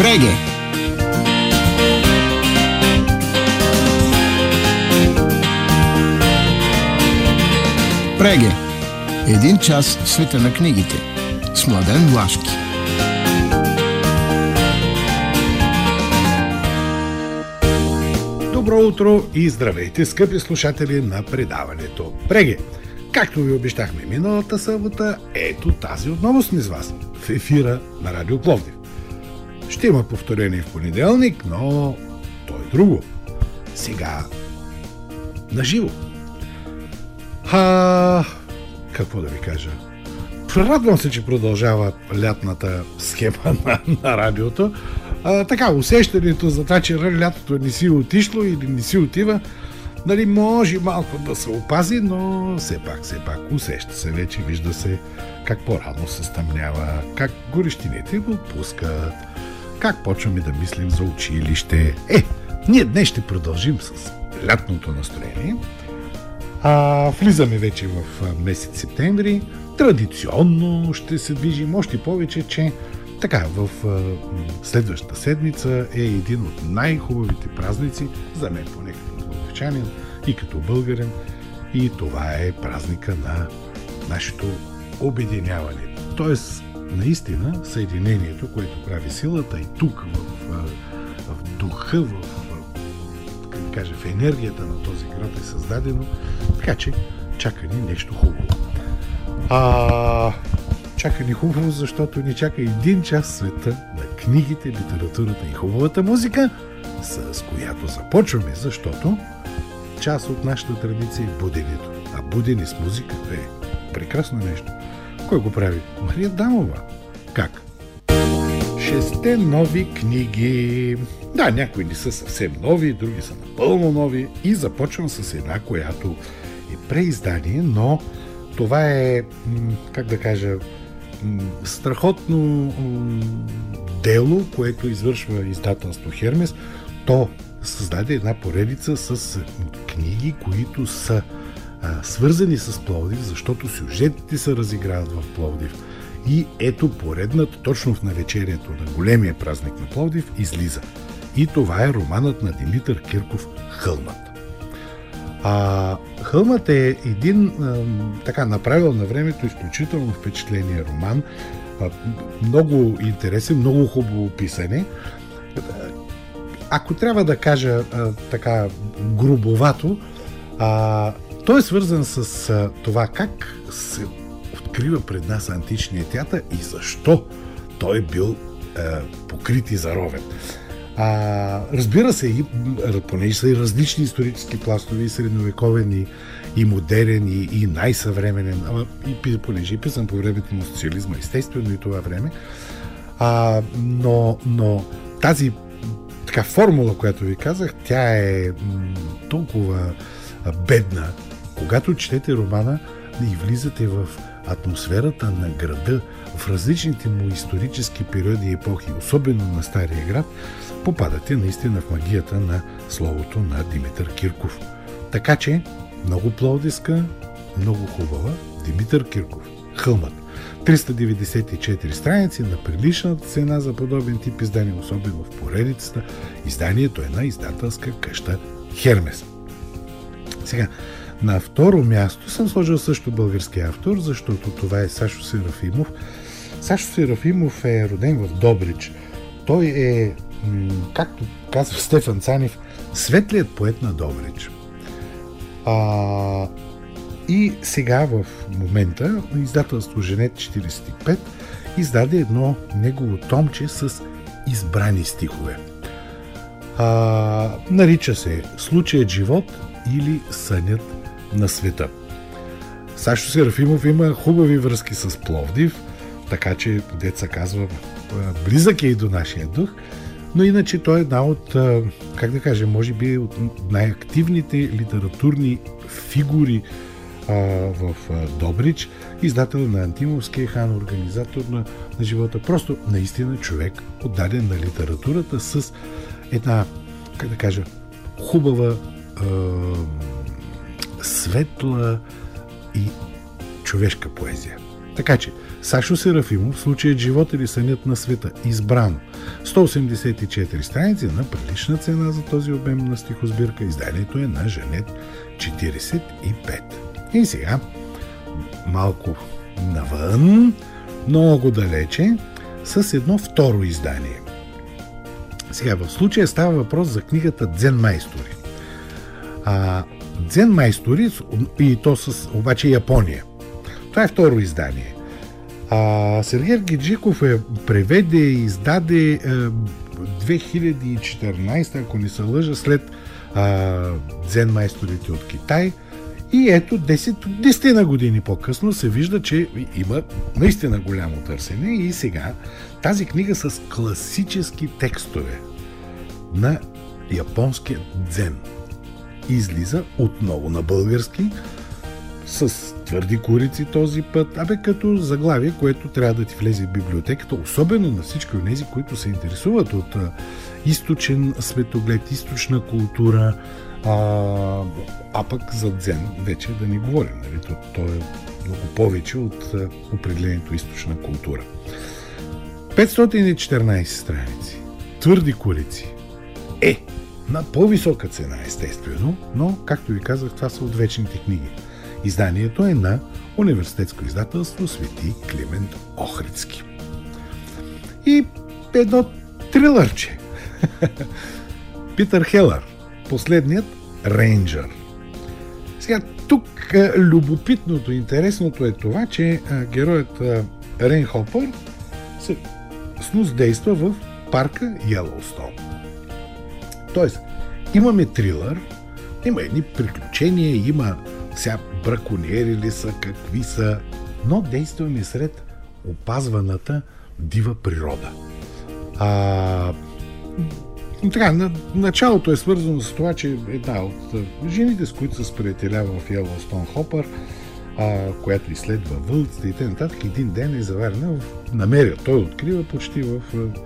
Преге! Преге! Един час в света на книгите с Младен Влашки. Добро утро и здравейте, скъпи слушатели на предаването Преге! Както ви обещахме миналата събота, ето тази отново сме с вас в ефира на Радио Пловдив. Ще има повторение в понеделник, но то е друго. Сега наживо. Какво да ви кажа? Радвам се, че продължава лятната схема на радиото. Така, усещането за това, че лятото не си отишло или не си отива, нали, може малко да се опази, но все пак усеща се вече, вижда се как по-рано се стъмнява, как горещините го пускат, как почваме да мислим за училище. Ние днес ще продължим с лятното настроение. Влизаме вече в месец септември. Традиционно ще се движим още повече, че така, в следващата седмица е един от най-хубавите празници, за мен поне като пловдивчанин и като българин, и това е празника на нашето обединяване. Тоест, наистина, съединението, което прави силата и тук, в духа, в енергията на този град е създадено, така че чака ни нещо хубаво. Чака ни хубаво, защото ни чака един час света на книгите, литературата и хубавата музика, с която започваме, защото част от нашата традиция е буденето. А будене с музика е прекрасно нещо. Кой го прави? Мария Дамова. Как? 6 нови книги. Да, някои не са съвсем нови, други са напълно нови. И започвам с една, която е преиздание, но това е, как да кажа, страхотно дело, което извършва издателство Хермес. То създаде една поредица с книги, които са свързани с Пловдив, защото сюжетите се разиграват в Пловдив. И ето поредната, точно в навечерието на големия празник на Пловдив, излиза. И това е романът на Димитър Кирков «Хълмът». «Хълмът» е един така направил на времето изключително впечатление роман, много интересен, много хубаво писане. Ако трябва да кажа така грубовато, той е свързан с това как се открива пред нас античния театър и защо той е бил покрит и заровен. Разбира се, понеже са и различни исторически пластове, и средновековен, и модерен, и най-съвременен, и понеже е писан по времето на социализма, естествено и това време. Но тази така формула, която ви казах, тя е толкова бедна. Когато четете романа и влизате в атмосферата на града, в различните му исторически периоди и епохи, особено на Стария град, попадате наистина в магията на словото на Димитър Кирков. Така че, много пловдивска, много хубава, Димитър Кирков. «Хълмът». 394 страници на приличната цена за подобен тип издание, особено в поредицата. Изданието е на издателска къща Хермес. Сега, на второ място съм сложил също български автор, защото това е Сашо Серафимов. Сашо Серафимов е роден в Добрич. Той е, както казва Стефан Цанев, светлият поет на Добрич. И сега в момента издателство Женет 45 издаде едно негово томче с избрани стихове. Нарича се «Случаят живот» или «Сънят на света». Сашо Серафимов има хубави връзки с Пловдив, така че, деца казва, близък е и до нашия дух, но иначе той е една от, как да кажем, може би от най-активните литературни фигури в Добрич, издател на Антимовския хан, организатор на живота. Просто наистина човек, отдаден на литературата с една, как да кажа, хубава, светла и човешка поезия. Така че, Сашо Серафимов, случаят живот или сънят на света, избрано. 184 страници на прилична цена за този обем на стихосбирка. Изданието е на Жанет 45. И сега, малко навън, много далече, с едно второ издание. Сега, в случая става въпрос за книгата Дзен майстори. Дзен майстори, и то с обаче Япония. Това е второ издание. Сергей Геджиков преведе и издаде 2014, ако не се лъжа, след Дзен майсторите от Китай. И ето 10 на години по-късно се вижда, че има наистина голямо търсене и сега тази книга с класически текстове на японския дзен излиза отново на български с твърди корици този път, като заглавие, което трябва да ти влезе в библиотеката, особено на всички от тези, които се интересуват от източен светоглед, източна култура, пък за дзен вече да не говорим. Нали? То е много повече от определението източна култура. 514 страници. Твърди корици. На по-висока цена, естествено, но, както ви казах, това са от вечните книги. Изданието е на университетско издателство Свети Климент Охридски. И едно трилърче. Питър Хелър. Последният рейнджър. Сега, тук любопитното, интересното е това, че героят Рейн Хопър се действа в парка Йелоустоун. Тоест, имаме трилър, има едни приключения, има сега браконьери ли са, какви са, но действаме сред опазваната дива природа. Началото е свързано с това, че една от жените, с които се сприятелява в Йелоустоун Хопър, която изследва вълците и т.н. един ден е заварена, намеря, той открива почти в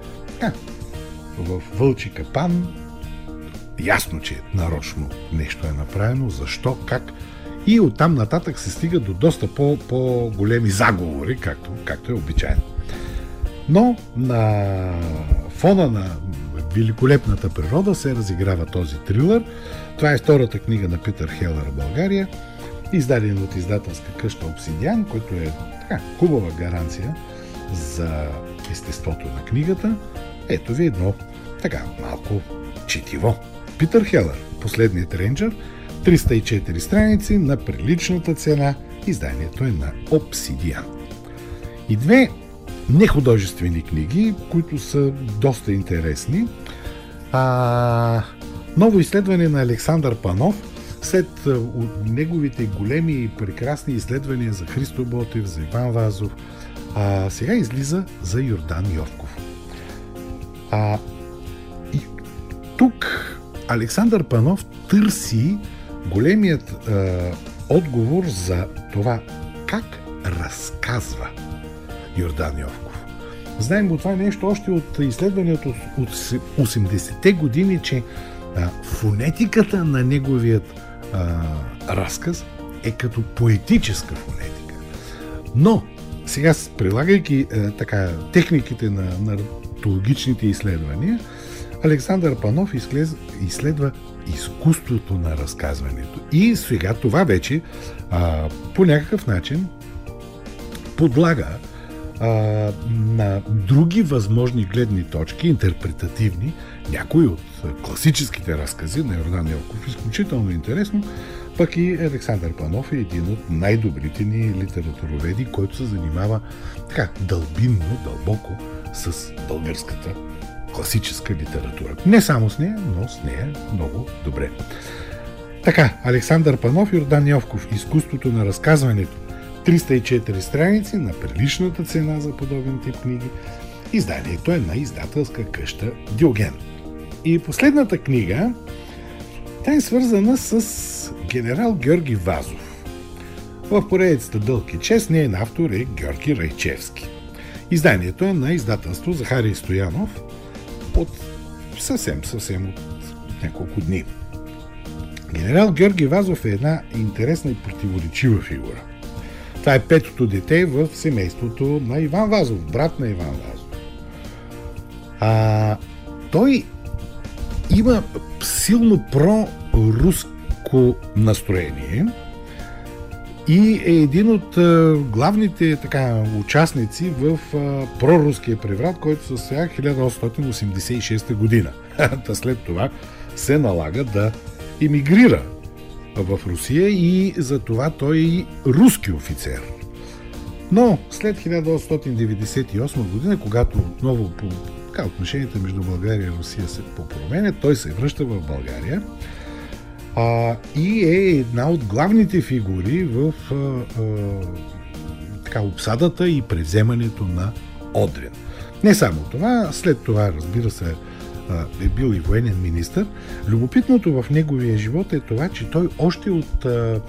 вълчи капан. Ясно, че нарочно нещо е направено, защо, как. И оттам нататък се стига до доста по-големи заговори, както е обичайно. Но на фона на великолепната природа се разиграва този трилър. Това е втората книга на Питър Хелър в България, издаден от издателска къща Обсидиан, който е хубава гаранция за естеството на книгата. Ето ви едно малко четиво. Питър Хелър, последният рейнджър, 304 страници на приличната цена. Изданието е на Обсидиан. И две нехудожествени книги, които са доста интересни. Ново изследване на Александър Панов след неговите големи и прекрасни изследвания за Христо Ботев, за Иван Вазов. Сега излиза за Йордан Йовков. И тук Александър Панов търси големият отговор за това как разказва Йордан Йовков. Знаем го това нещо още от изследването от 80-те години, че фонетиката на неговият разказ е като поетическа фонетика. Но сега, прилагайки техниките на нартологичните изследвания, Александър Панов изследва изкуството на разказването. И сега това вече по някакъв начин подлага на други възможни гледни точки, интерпретативни, някои от класическите разкази на Йордан Йовков. Изключително интересно. Пък и Александър Панов е един от най-добрите ни литературоведи, който се занимава дълбинно, дълбоко с българската класическа литература. Не само с нея, но с нея много добре. Александър Панов, Йордан Йовков, изкуството на разказването. 304 страници на приличната цена за подобен тип книги. Изданието е на издателска къща Диоген. И последната книга, тя е свързана с генерал Георги Вазов. В поредицата Дълг и чест нейн автор е Георги Райчевски. Изданието е на издателство Захарий Стоянов от съвсем от няколко дни. Генерал Георги Вазов е една интересна и противоречива фигура. Това е петото дете в семейството на Иван Вазов, брат на Иван Вазов. Той има силно проруско настроение и е един от главните участници в проруския преврат, който се състоя 1886 година. След това се налага да емигрира в Русия и за това той е руски офицер. Но след 1898 година, когато отново отношенията между България и Русия се попроменят, той се връща в България и е една от главните фигури в обсадата и превземането на Одрин. Не само това, след това, разбира се, е бил и военен министър. Любопитното в неговия живот е това, че той още от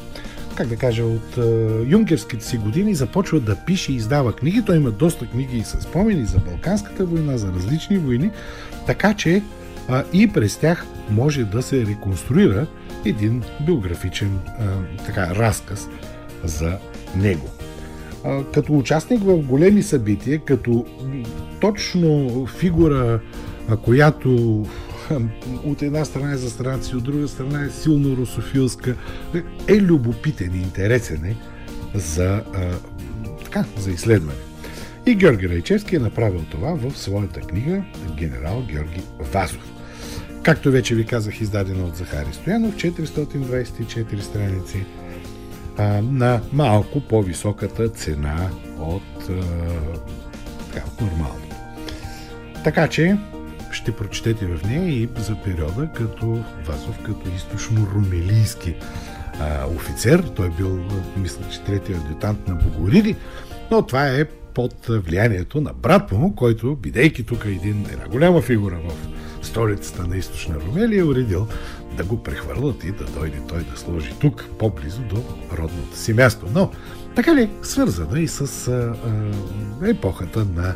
юнкерските си години започва да пише и издава книги. Той има доста книги и със спомени за Балканската война, за различни войни, така че и през тях може да се реконструира един биографичен разказ за него. Като участник в големи събития, като точно фигура, която от една страна е за страната си, от друга страна е силно русофилска, е любопитен и интересен за изследване. И Георги Райчевски е направил това в своята книга "Генерал Георги Вазов". Както вече ви казах, издадена от Захари Стоянов, 424 страници, на малко по-високата цена от нормално. Така че ще прочетете в нея и за периода като Вазов, като източно-румелийски офицер. Той бил, мисля, че третия адютант на Богориди, но това е под влиянието на брат му, който, бидейки тук една голяма фигура в столицата на източна Румелия, е уредил да го прехвърлят и да дойде той да сложи тук, по-близо до родното си място. Но така ли, свързана и с епохата на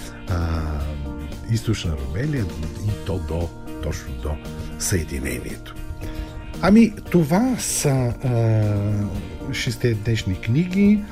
източна Румелия и то точно до Съединението. Това са 6 днешни книги.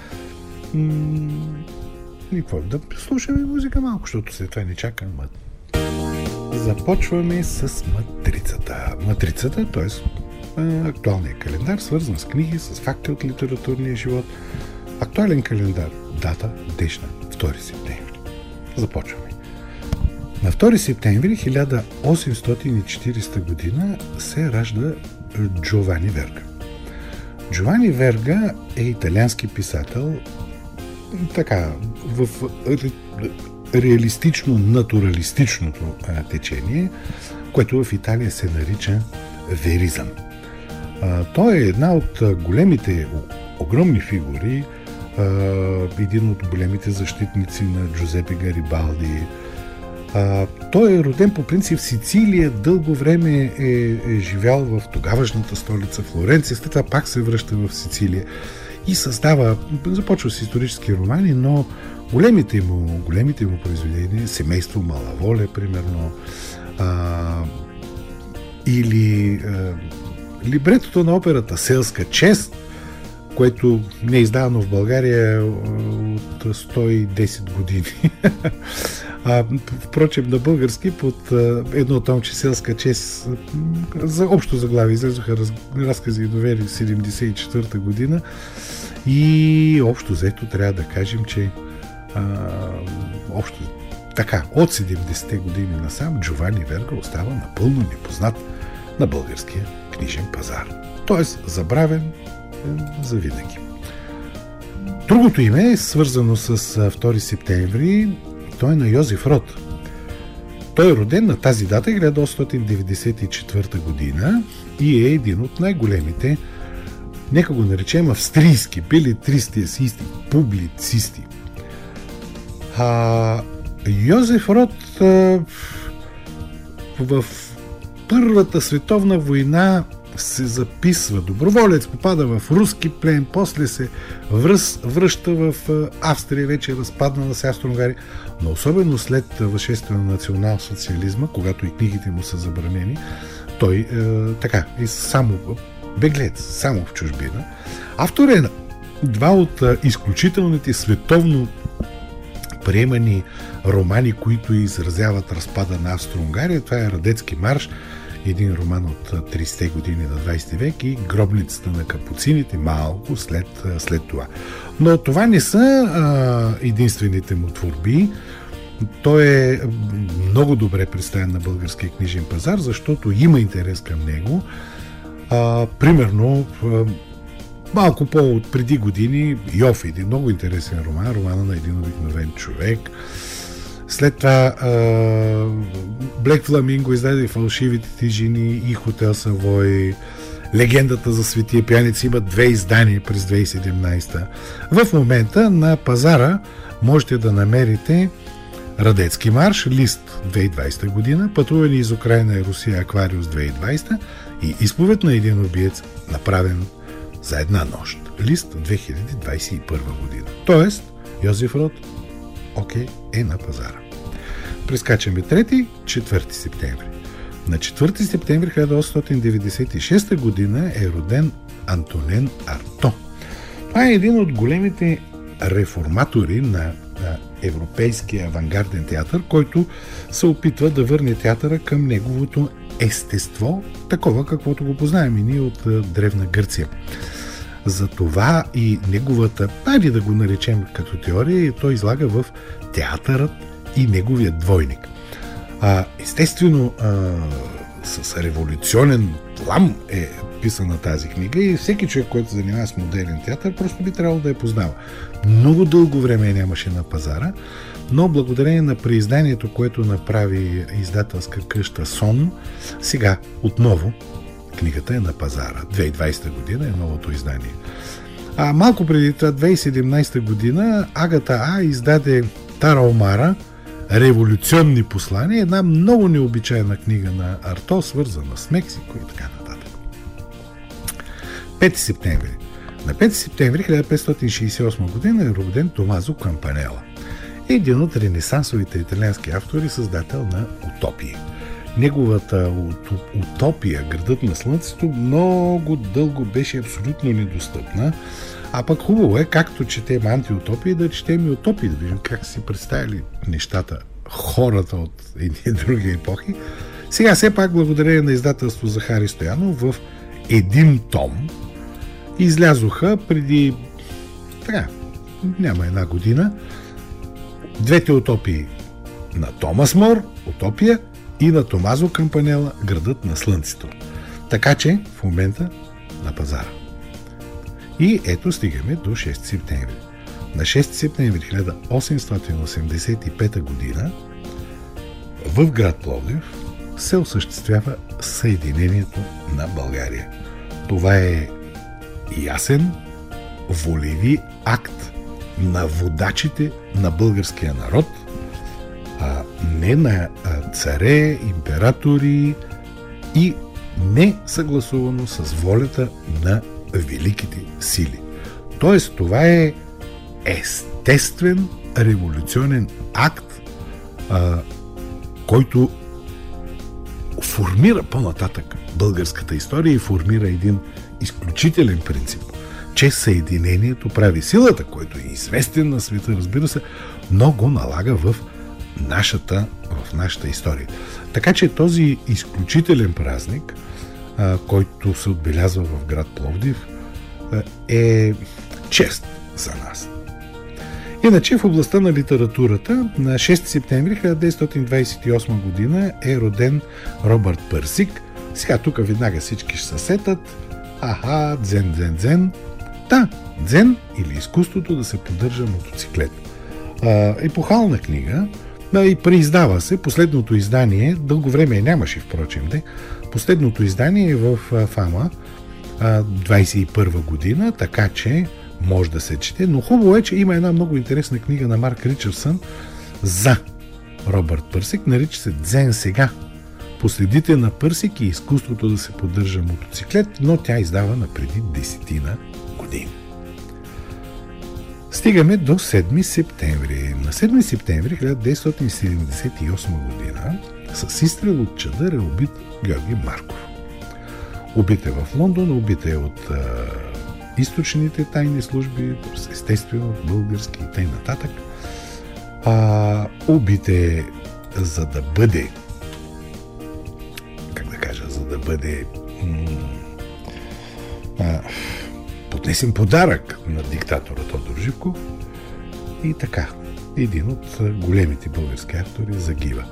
И какво? Да слушаме музика малко, защото след това не чакам. Започваме с Матрицата. Матрицата, т.е. актуалния календар, свързан с книги, с факти от литературния живот. Актуален календар. Дата днешна, 2 септември. Започваме. На 2 септември 1840 година се ражда Джовани Верга. Джовани Верга е италиански писател, в реалистично-натуралистичното течение, което в Италия се нарича веризъм. Той е една от големите, огромни фигури, един от големите защитници на Джузепе Гарибалди. Той е роден по принцип в Сицилия, дълго време е живял в тогавашната столица Флоренция, след това пак се връща в Сицилия и започва с исторически романи, но големите му произведения, "Семейство Малаволе", примерно, или либретото на операта "Селска чест", което не е издавано в България от 110 години. Впрочем, на български под едно томче "Селска чест" за общо заглавие излезоха разкази и довери в 1974 година и общо взето трябва да кажем, че от 70-те години насам Джовани Верга остава напълно непознат на българския книжен пазар. Тоест забравен завинаги. Другото име е свързано с 2 септември. Той е на Йозеф Рот. Той е роден на тази дата 1894 година и е един от най-големите, нека го наречем, австрийски белетристи, есеисти, публицисти. Йозеф Рот в Първата световна война се записва доброволец, попада в руски плен, после се връща в Австрия, вече разпаднала с Австро-Унгария, но особено след възшествие на национал-социализма, когато и книгите му са забранени, той е само беглец, само в чужбина. Автор е два от изключителните световно приемани романи, които изразяват разпада на Австро-Унгария. Това е Радецки марш, един роман от 30-те години на 20 век, и Гробницата на капуцините малко след това. Но това не са единствените му творби. Той е много добре представен на българския книжен пазар, защото има интерес към него. Примерно, малко по-от преди години, Йов, един много интересен романа на един обикновен човек. След това Блек Фламинго издаде Фалшивите ти жени и Хотел Савой. Легендата за Светия пияница има 2 издания през 2017. В момента на пазара можете да намерите Радецки марш, Лист 2020 година, Пътуване из Украйна и Русия, Аквариус 2020 и Изповед на един убиец, направен за една нощ, Лист 2021 година. Тоест, Йозеф Род е на пазара. Прескачаме 3-4 септември. На 4 септември 1896 година е роден Антонен Арто. Това е един от големите реформатори на европейския авангарден театър, който се опитва да върне театъра към неговото естество, такова каквото го познаем и ние от Древна Гърция. Затова и неговата, айде да го наречем като теория, той излага в Театърът и неговия двойник. Естествено, с революционен плам е писана тази книга и всеки човек, който се занимава с модерен театър, просто би трябвало да я познава. Много дълго време нямаше на пазара, но благодарение на преизданието, което направи издателска къща Сон, сега отново книгата е на пазара. 2020 година е новото издание. Малко преди това, 2017 година, Агата А издаде Тара Омара, Революционни послания, една много необичайна книга на Арто, свързана с Мексико и така нататък. 5 септември. На 5 септември 1568 година е роден Томазо Кампанела. Един от ренесансовите италиански автори, създател на утопии. Неговата утопия, Градът на слънцето, много дълго беше абсолютно недостъпна. А пък хубаво е, както четем антиутопии, да четем и утопии, да видим как си представили нещата хората от едни други епохи. Сега все пак, благодарение на издателство Захари Стоянов, в един том излязоха преди няма една година двете утопии на Томас Мор, Утопия, и на Томазо Кампанела, Градът на слънцето. Така че в момента на пазара. И ето стигаме до 6 септември. На 6 септември 1885 година в град Пловдив се осъществява съединението на България. Това е ясен, волеви акт на водачите на българския народ, не на царе, императори и не съгласувано с волята на великите сили. Тоест, това е естествен революционен акт, който формира по-нататък българската история и формира един изключителен принцип, че съединението прави силата, който е известен на света, разбира се, но го налага в нашата история. Така че този изключителен празник, който се отбелязва в град Пловдив, е чест за нас. Иначе в областта на литературата на 6 септември 1928 година е роден Робърт Пърсик. Сега тук веднага всички ще се сетат. Дзен. Да, дзен или изкуството да се поддържа мотоциклет. Епохална книга, и преиздава се. Последното издание, дълго време нямаше, впрочем, последното издание е в Фама 21 година, така че може да се чете, но хубаво е, че има една много интересна книга на Марк Ричардсън за Робърт Пърсик, нарича се Дзен сега. Последите на Пърсик и изкуството да се поддържа мотоциклет, но тя издава на преди 10 години. Стигаме до 7 септември. На 7 септември 1978 година с изстрел от чадър е убит Георги Марков. Убит е в Лондон, убит е от източните тайни служби, естествено български и т.н. Убите, за да бъде, за да бъде поднесен подарък на диктатора Тодор Живков. И така, един от големите български автори загива.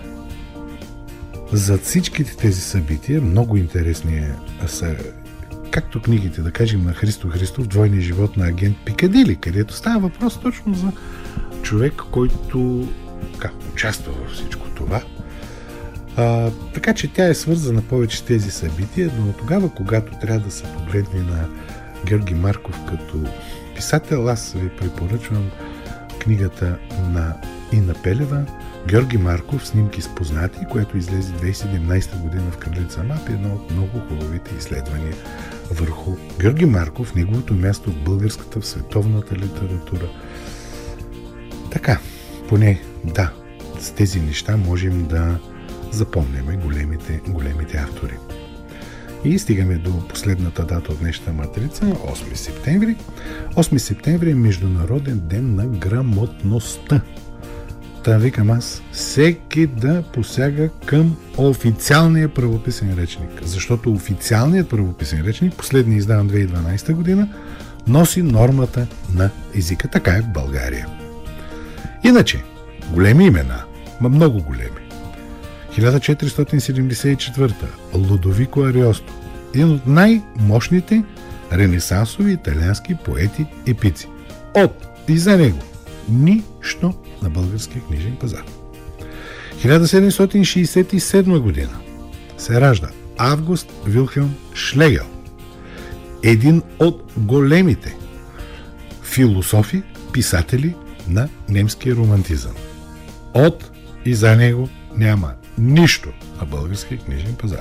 Зад всичките тези събития, много интересни са както книгите, да кажем, на Христо Христов "Двойния живот на агент Пикадили", където става въпрос точно за човек, който участва във всичко това. Така че тя е свързана повече с тези събития, но тогава, когато трябва да се погледне на Георги Марков като писател, аз ви препоръчвам книгата на Ина Пелева "Георги Марков. Снимки с познати", което излезе 2017 година в Кралица Мап, едно от много хубавите изследвания върху Георги Марков, неговото място в българската, в световната литература. Така, поне с тези неща можем да запомняме големите автори. И стигаме до последната дата от днешната матрица, 8 септември. 8 септември е Международен ден на грамотността. Та викам аз, всеки да посяга към официалния правописен речник. Защото официалният правописен речник, последния издаван 2012 година, носи нормата на езика. Така е в България. Иначе, големи имена, много големи. 1474 Лудовико Ариосто, един от най-мощните ренесансови италиански поети-епици. От и за него нищо на българския книжен пазар. 1767 година се ражда Август Вилхелм Шлегел, един от големите философи, писатели на немския романтизъм. От и за него няма нищо на българския книжен пазар.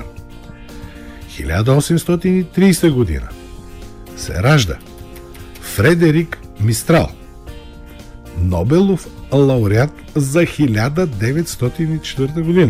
1830 година се ражда Фредерик Мистрал, Нобелов лауреат за 1904 година.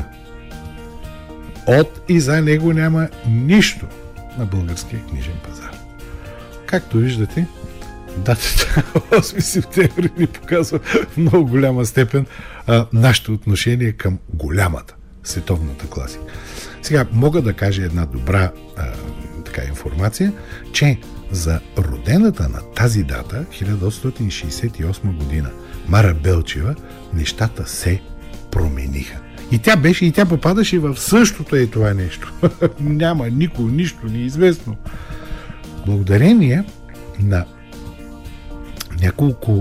От и за него няма нищо на българския книжен пазар. Както виждате, датата 8 септември ни показва в много голяма степен нашето отношение към голямата, световната класика. Сега мога да кажа една добра информация, че за родената на тази дата, 1868 година, Мара Белчева, нещата се промениха. И тя попадаше в същото това нещо. Няма никой, нищо неизвестно. Благодарение на няколко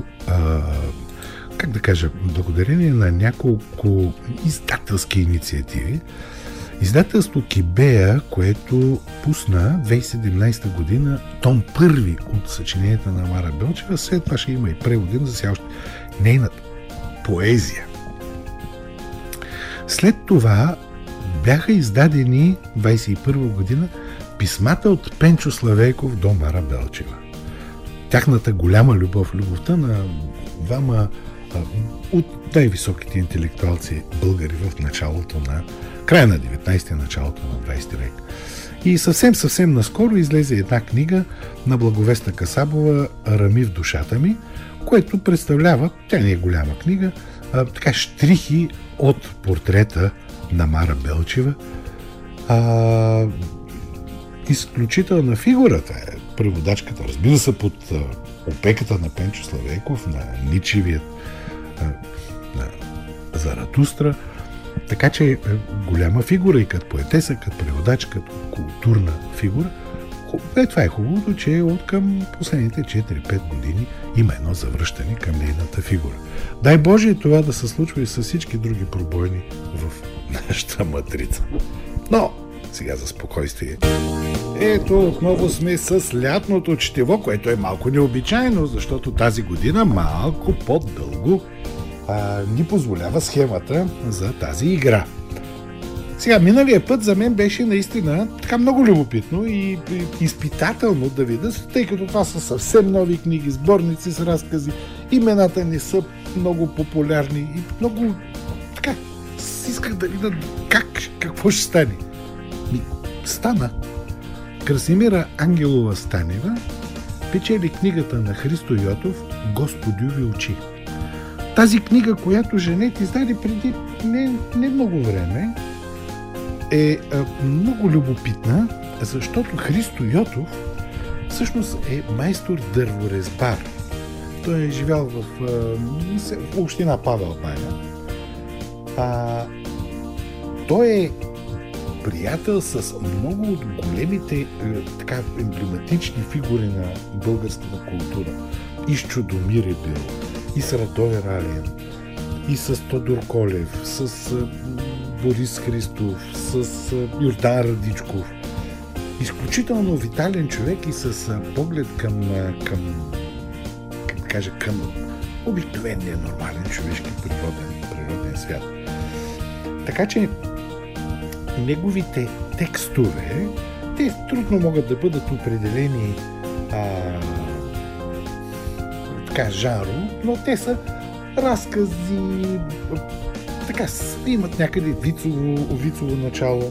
благодарение на няколко издателски инициативи, издателство Кибея, което пусна 2017 година том първи от съчиненията на Мара Белчева, след това ще има и преводи за сега още нейната поезия. След това бяха издадени 21 година писмата от Пенчо Славейков до Мара Белчева. Тяхната голяма любов, любовта на двама от най-високите интелектуалци българи в началото на края на 19-ти, началото на 20 век. И съвсем наскоро излезе една книга на Благовеста Касабова "Рами в душата ми", което представлява, тя не е голяма книга, щрихи от портрета на Мара Белчева. Изключителна фигурата е преводачката, разбира се, под опеката на Пенчо Славейков, на Ничевият, на Заратустра. Така че голяма фигура и като поетеса, като преводач, като културна фигура. Това е хубавото, че от към последните 4-5 години има едно завръщане към нейната фигура. Дай Боже това да се случва и с всички други пробойни в нашата матрица. Но сега за спокойствие. Ето, отново сме с лятното четиво, което е малко необичайно, защото тази година малко по-дълго ни позволява схемата за тази игра. Сега, миналия път за мен беше наистина така много любопитно и изпитателно да видя, тъй като това са съвсем нови книги, сборници с разкази, имената не са много популярни и много така, исках да видя какво ще стане. Стана. Красимира Ангелова Станева спечели книгата на Христо Йотов "Господюви очи". Тази книга, която Женет издаде преди не много време, е много любопитна, защото Христо Йотов всъщност е майстор дърворезбар. Той е живял в община Павел баня. Той е приятел с много от големите така емблематични фигури на българската култура. И с Чудомир е бил, и с Радой Ралин, и с Тодор Колев, с Борис Христов, с Йордан Радичков. Изключително витален човек и с поглед към обикновения нормален човешки природен свят. Така че неговите текстове, те трудно могат да бъдат определени жанро, но те са разкази, така имат някъде вицово начало,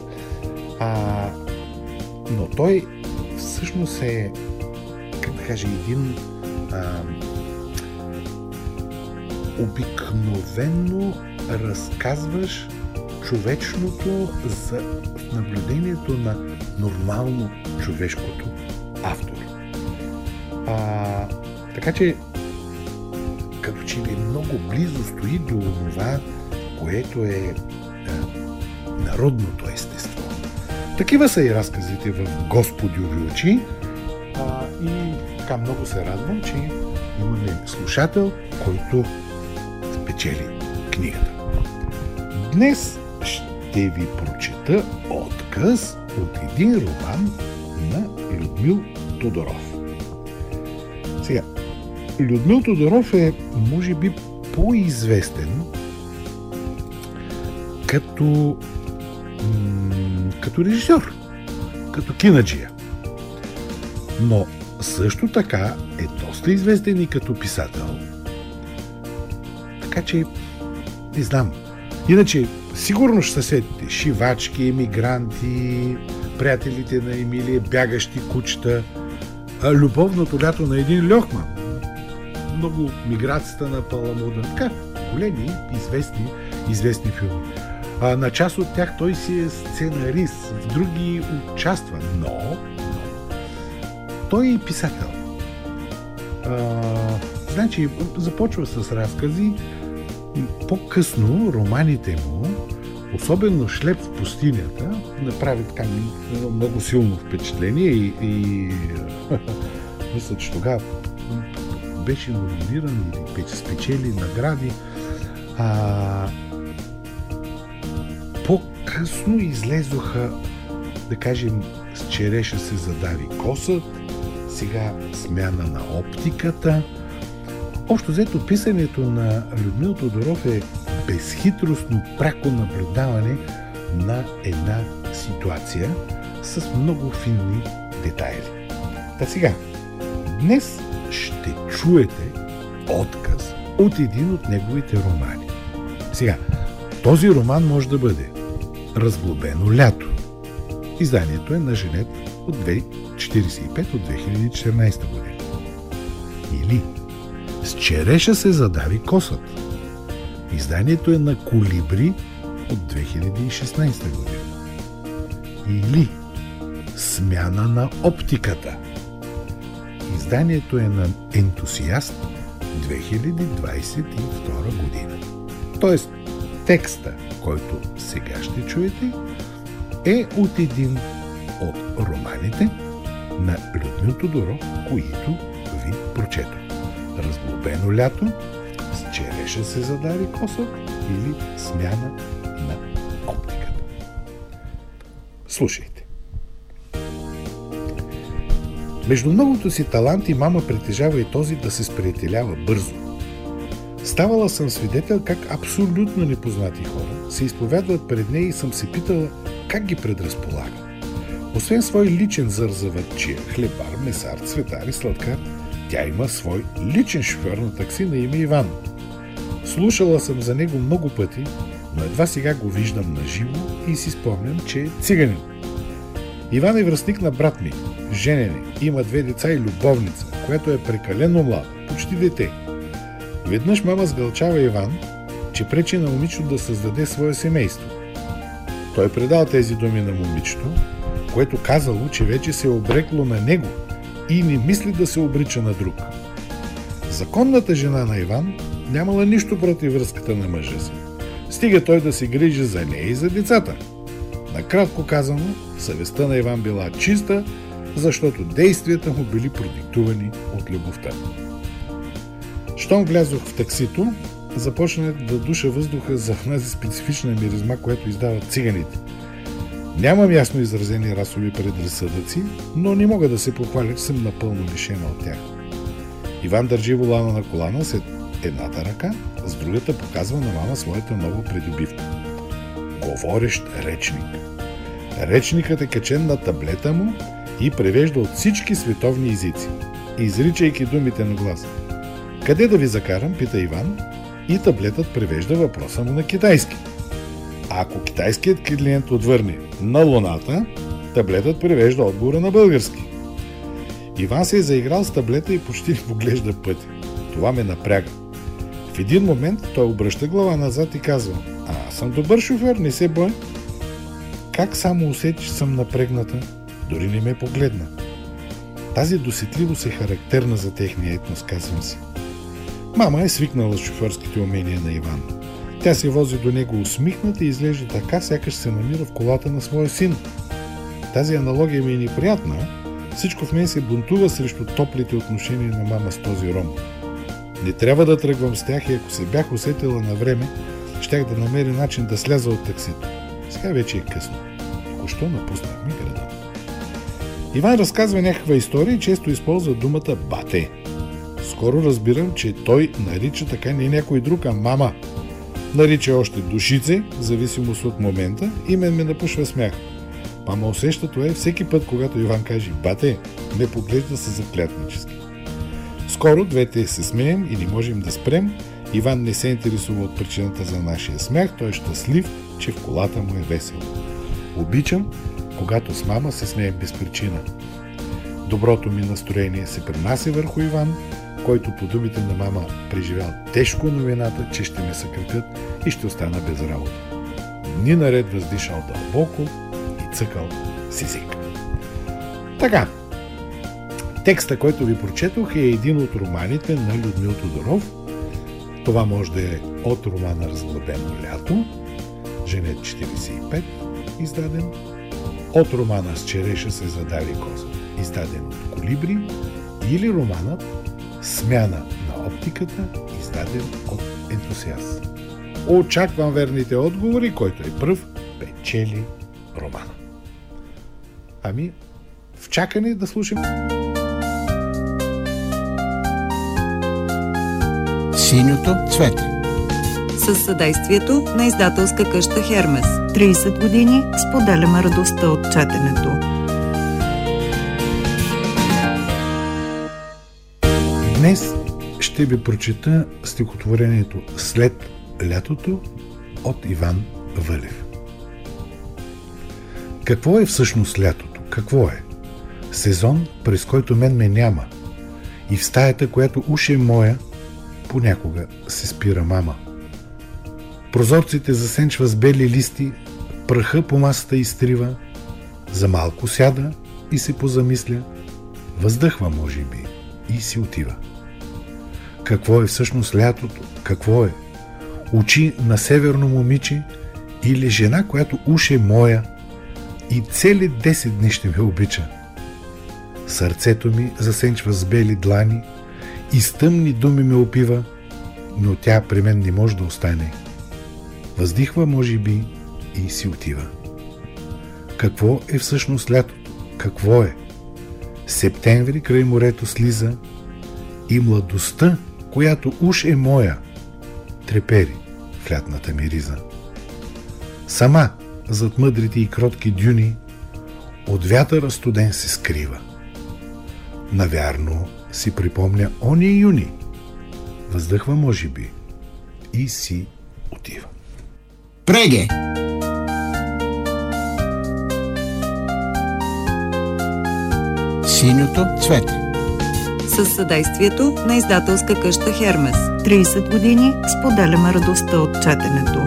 но той всъщност е, един обикновено разказваш човечното за наблюдението на нормално човешкото автор. Така че като че ли много близо стои до това, което е народното естество. Такива са и разказите в "Господюви очи", и така много се радвам, че имаме слушател, който спечели книгата. Днес ще ви прочета откъс от един роман на Людмил Тодоров. Сега, Людмил Тодоров е, може би, по-известен като режисьор, като кинаджия. Но също така е доста известен и като писател. Така че, не знам. Иначе, сигурно ще се сетите: "Шивачки", "Емигранти", "Приятелите на Емилия", "Бягащи кучета", "Любовното лято на един Льохман", много "Миграцията на Паламуда". Така, големи, известни филми. На част от тях той си е сценарист, в други участва, но той е писател. Значи, започва с разкази. По-късно романите му, особено "Шлеп в пустинята", направи така много силно впечатление и мисля, че тогава беше номиниран или спечели награди. По-късно излезоха, да кажем, "С череша се задави косът", сега "Смяна на оптиката". Общо взето, писането на Людмил Тодоров е безхитростно пряко наблюдаване на една ситуация с много финни детайли. Сега, днес ще чуете отказ от един от неговите романи. Сега, този роман може да бъде "Разглобено лято". Изданието е на Женет от 45 от 2014 година. Или "С череша се задави косът". Изданието е на Колибри от 2016 година. Или "Смяна на оптиката". Изданието е на Ентусиаст 2022 година. Тоест, текста, който сега ще чуете, е от един от романите на Людмил Тодоров, които ви прочетох. "Разглобено лято", "С череша се задави косът" или "Смяна на оптиката". Слушайте. Между многото си таланти мама притежава и този да се сприятелява бързо. Ставала съм свидетел как абсолютно непознати хора се изповядват пред нея и съм се питала как ги предразполага. Освен свой личен зързавачия, хлебар, месар, цветар и сладкар, тя има свой личен шофьор на такси на име Иван. Слушала съм за него много пъти, но едва сега го виждам наживо и си спомням, че е циганин. Иван е връстник на брат ми, женени, има 2 деца и любовница, която е прекалено млада, почти дете. Веднъж мама сгълчава Иван, че пречи на момичето да създаде свое семейство. Той предал тези думи на момичето, което казало, че вече се е обрекло на него и не мисли да се обрича на друг. Законната жена на Иван нямала нищо против връзката на мъжа си. Стига той да се грижи за нея и за децата. Накратко казано, съвестта на Иван била чиста, защото действията му били продиктувани от любовта. Щом влязох в таксито, започнах да душа въздуха за тази специфична миризма, която издават циганите. Нямам ясно изразени расови предразсъдъци, но не мога да се похваля, че съм напълно лишена от тях. Иван държи волана на колана с едната ръка, с другата показва на мама своята нова придобивка. Говорещ речник. Речникът е качен на таблета му и превежда от всички световни езици, изричайки думите на глас. Къде да ви закарам, пита Иван, и таблетът превежда въпроса му на китайски. А ако китайският клиент отвърне на Луната, таблетът превежда отговора на български. Иван се е заиграл с таблета и почти не поглежда пътя. Това ме напряга. В един момент той обръща глава назад и казва: аз съм добър шофьор, не се бой. Как само усети, че съм напрегната, дори не ме погледна. Тази досетливост е характерна за техния етнос, казвам си. Мама е свикнала с шофьорските умения на Иван. Тя се вози до него усмихната и изглежда така, сякаш се намира в колата на своя син. Тази аналогия ми е неприятна. Всичко в мен се бунтува срещу топлите отношения на мама с този ром. Не трябва да тръгвам с тях и ако се бях усетила на време, щях да намеря начин да сляза от таксито. Сега вече е късно. Току-що напуснахме града. Иван разказва някаква история и често използва думата бате. Скоро разбирам, че той нарича така не някой друг, а мама. Нарича още душице, в зависимост от момента, и мен ме напушва смях. Мама усеща това и всеки път, когато Иван каже бате, ме поглежда се заклятнически. Скоро двете се смеем и не можем да спрем. Иван не се интересува от причината за нашия смях, той е щастлив, че в колата му е весело. Обичам, когато с мама се смеем без причина. Доброто ми настроение се пренася върху Иван, който по думите на мама преживял тежко новината, че ще ме съкратят и ще остана без работа. Дни наред въздишал дълбоко и цъкал с език. Така, текста, който ви прочетох, е един от романите на Людмил Тодоров. Това може да е от романа Разглъбено лято, Женет 45, издаден, от романа С череша се задави коза, издаден от Колибри, или романът Смяна на оптиката, издаден от Ентусиаст. Очаквам верните отговори, който е пръв, печели романа. Ами, в чакане да слушам. Синьото цвете. Със съдействието на издателска къща Хермес. 30 години споделяме радостта от четенето. Днес ще ви прочета стихотворението След лятото от Иван Вълев. Какво е всъщност лятото? Какво е? Сезон, през който мен ме няма. И в стаята, която уж е моя, понякога се спира мама. Прозорците засенчва с бели листи, праха по масата изтрива, за малко сяда и се позамисля, въздъхва може би и си отива. Какво е всъщност лятото? Какво е? Очи на северно момиче или жена, която уж е моя и цели 10 дни ще ме обича? Сърцето ми засенчва с бели длани и с тъмни думи ме опива, но тя при мен не може да остане. Въздихва може би и си отива. Какво е всъщност лятото? Какво е? Септември край морето слиза и младостта, която уж е моя, трепери в лятната ми риза. Сама зад мъдрите и кротки дюни от вятъра студен се скрива. Навярно си припомня ония юни. Въздъхва може би и си отива. Преге! Синьото цвете. Със съдействието на издателска къща Хермес. 30 години споделяме радостта от четенето.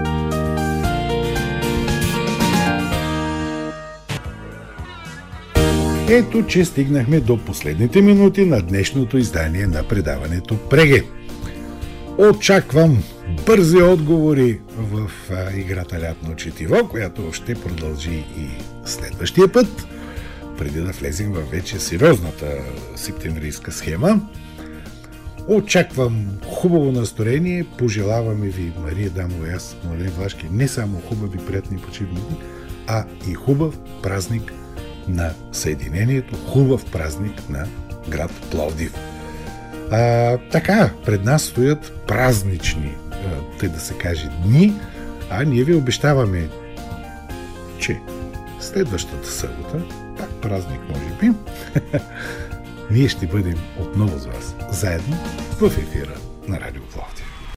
Ето, че стигнахме до последните минути на днешното издание на предаването Преге. Очаквам бързи отговори в играта Лятно четиво, която ще продължи и следващия път, преди да влезем в вече сериозната септемврийска схема. Очаквам хубаво настроение, пожелаваме ви, Мария Дамова и аз, Младен Влашки, не само хубави, приятни почивни, а и хубав празник на Съединението, хубав празник на град Пловдив. Така, пред нас стоят празнични, тъй да се каже, дни, а ние ви обещаваме, че следващата събота, пак празник може би, ние ще бъдем отново с вас, заедно в ефира на Радио Пловдив.